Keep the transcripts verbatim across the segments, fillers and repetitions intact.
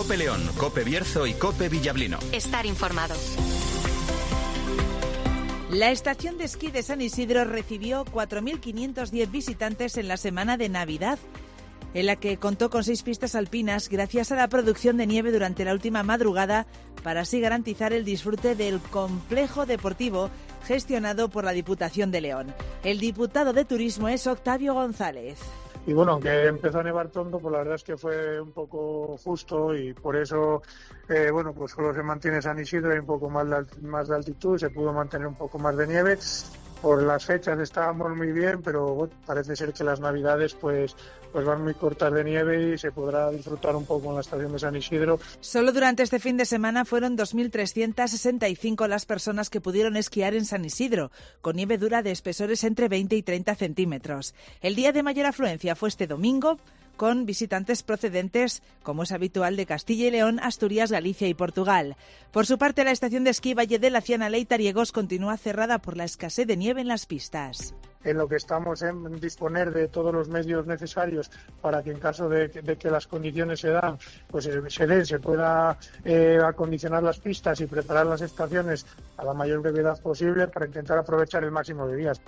COPE León, COPE Bierzo y COPE Villablino. Estar informado. La estación de esquí de San Isidro recibió cuatro mil quinientos diez visitantes en la semana de Navidad, en la que contó con seis pistas alpinas gracias a la producción de nieve durante la última madrugada para así garantizar el disfrute del complejo deportivo gestionado por la Diputación de León. El diputado de Turismo es Octavio González. Y bueno, aunque empezó a nevar pronto, pues la verdad es que fue un poco justo y por eso, eh, bueno, pues solo se mantiene San Isidro y un poco más de, más de altitud, se pudo mantener un poco más de nieve. Por las fechas estábamos muy bien, pero bueno, parece ser que las Navidades pues, pues van muy cortas de nieve y se podrá disfrutar un poco en la estación de San Isidro. Solo durante este fin de semana fueron dos mil trescientas sesenta y cinco las personas que pudieron esquiar en San Isidro, con nieve dura de espesores entre veinte y treinta centímetros. El día de mayor afluencia fue este domingo, con visitantes procedentes, como es habitual, de Castilla y León, Asturias, Galicia y Portugal. Por su parte, la estación de esquí Valle de la Ciana Leitariegos continúa cerrada por la escasez de nieve en las pistas. En lo que estamos en disponer de todos los medios necesarios para que en caso de, de que las condiciones se dan, pues se den, se pueda eh, acondicionar las pistas y preparar las estaciones a la mayor brevedad posible para intentar aprovechar el máximo de días.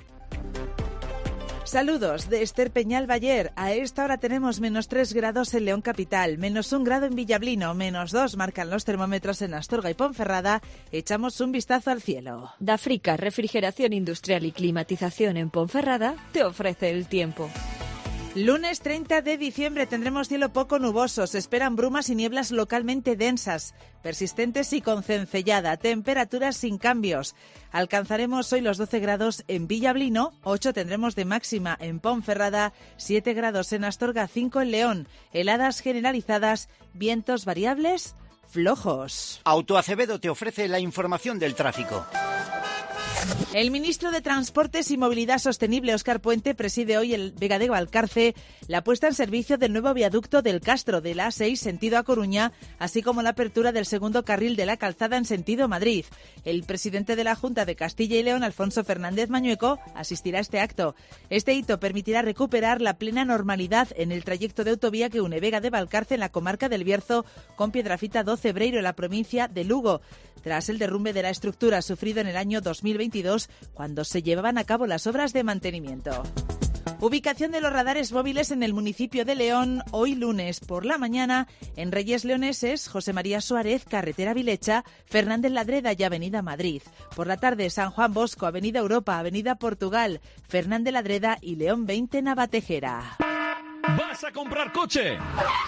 Saludos de Esther Peñal Bayer. A esta hora tenemos menos tres grados en León Capital, menos un grado en Villablino, menos dos marcan los termómetros en Astorga y Ponferrada. Echamos un vistazo al cielo. Dafrica, refrigeración industrial y climatización en Ponferrada, te ofrece el tiempo. Lunes treinta de diciembre tendremos cielo poco nuboso. Se esperan brumas y nieblas localmente densas, persistentes y con cencellada. Temperaturas sin cambios. Alcanzaremos hoy los doce grados en Villablino, ocho tendremos de máxima en Ponferrada, siete grados en Astorga, cinco en León. Heladas generalizadas, vientos variables, flojos. Autoacevedo te ofrece la información del tráfico. El ministro de Transportes y Movilidad Sostenible, Óscar Puente, preside hoy el Vega de Valcarce la puesta en servicio del nuevo viaducto del Castro de la A seis sentido A Coruña, así como la apertura del segundo carril de la calzada en sentido Madrid. El presidente de la Junta de Castilla y León, Alfonso Fernández Mañueco, asistirá a este acto. Este hito permitirá recuperar la plena normalidad en el trayecto de autovía que une Vega de Valcarce en la comarca del Bierzo con Piedrafita do Cebreiro en la provincia de Lugo, tras el derrumbe de la estructura sufrido en el año dos mil veintidós, cuando se llevaban a cabo las obras de mantenimiento. Ubicación de los radares móviles en el municipio de León, hoy lunes por la mañana, en Reyes Leoneses, José María Suárez, Carretera Vilecha, Fernández Ladreda y Avenida Madrid. Por la tarde, San Juan Bosco, Avenida Europa, Avenida Portugal, Fernández Ladreda y León veinte, Navatejera. ¿Vas a comprar coche?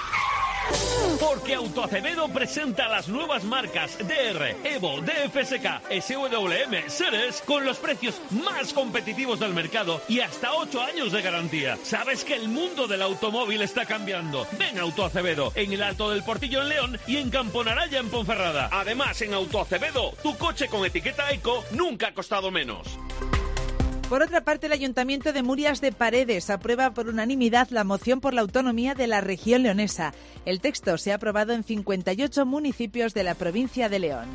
Porque Autoacevedo presenta las nuevas marcas D R, Evo, D F S K, S W M, Seres con los precios más competitivos del mercado y hasta ocho años de garantía. ¿Sabes que el mundo del automóvil está cambiando? Ven a Autoacevedo, en el Alto del Portillo en León y en Camponaraya en Ponferrada. Además, en Autoacevedo, tu coche con etiqueta Eco nunca ha costado menos. Por otra parte, el Ayuntamiento de Murias de Paredes aprueba por unanimidad la moción por la autonomía de la región leonesa. El texto se ha aprobado en cincuenta y ocho municipios de la provincia de León.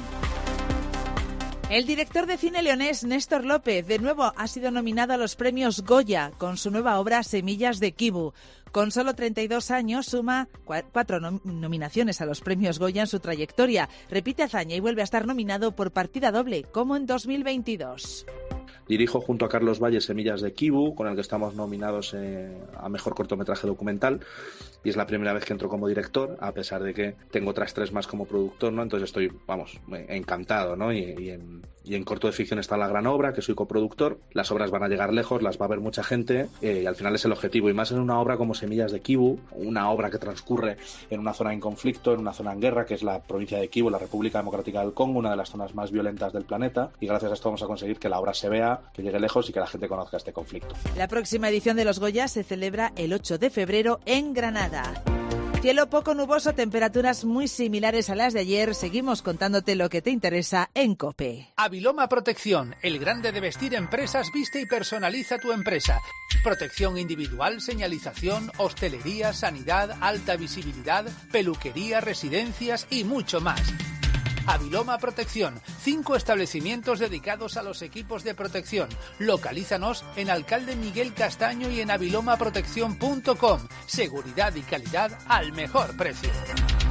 El director de cine leonés, Néstor López, de nuevo ha sido nominado a los premios Goya con su nueva obra Semillas de Kibu. Con solo treinta y dos años suma cuatro nominaciones a los premios Goya en su trayectoria. Repite hazaña y vuelve a estar nominado por partida doble, como en dos mil veintidós. Dirijo junto a Carlos Valle Semillas de Kibu, con el que estamos nominados eh, a Mejor Cortometraje Documental, y es la primera vez que entro como director, a pesar de que tengo otras tres más como productor, ¿no? Entonces estoy, vamos, encantado, ¿no? Y, y, en, y en corto de ficción está La Gran Obra, que soy coproductor. Las obras van a llegar lejos, las va a ver mucha gente, eh, y al final es el objetivo, y más en una obra como Semillas de Kibu, una obra que transcurre en una zona en conflicto, en una zona en guerra, que es la provincia de Kibu, la República Democrática del Congo, una de las zonas más violentas del planeta, y gracias a esto vamos a conseguir que la obra se vea, que llegue lejos y que la gente conozca este conflicto. La próxima edición de los Goya se celebra el ocho de febrero en Granada. Cielo poco nuboso, temperaturas muy similares a las de ayer. Seguimos contándote lo que te interesa en COPE. Aviloma Protección, el grande de vestir empresas, viste y personaliza tu empresa. Protección individual, señalización, hostelería, sanidad, alta visibilidad, peluquería, residencias y mucho más. Aviloma Protección, cinco establecimientos dedicados a los equipos de protección. Localízanos en Alcalde Miguel Castaño y en aviloma protección punto com. Seguridad y calidad al mejor precio.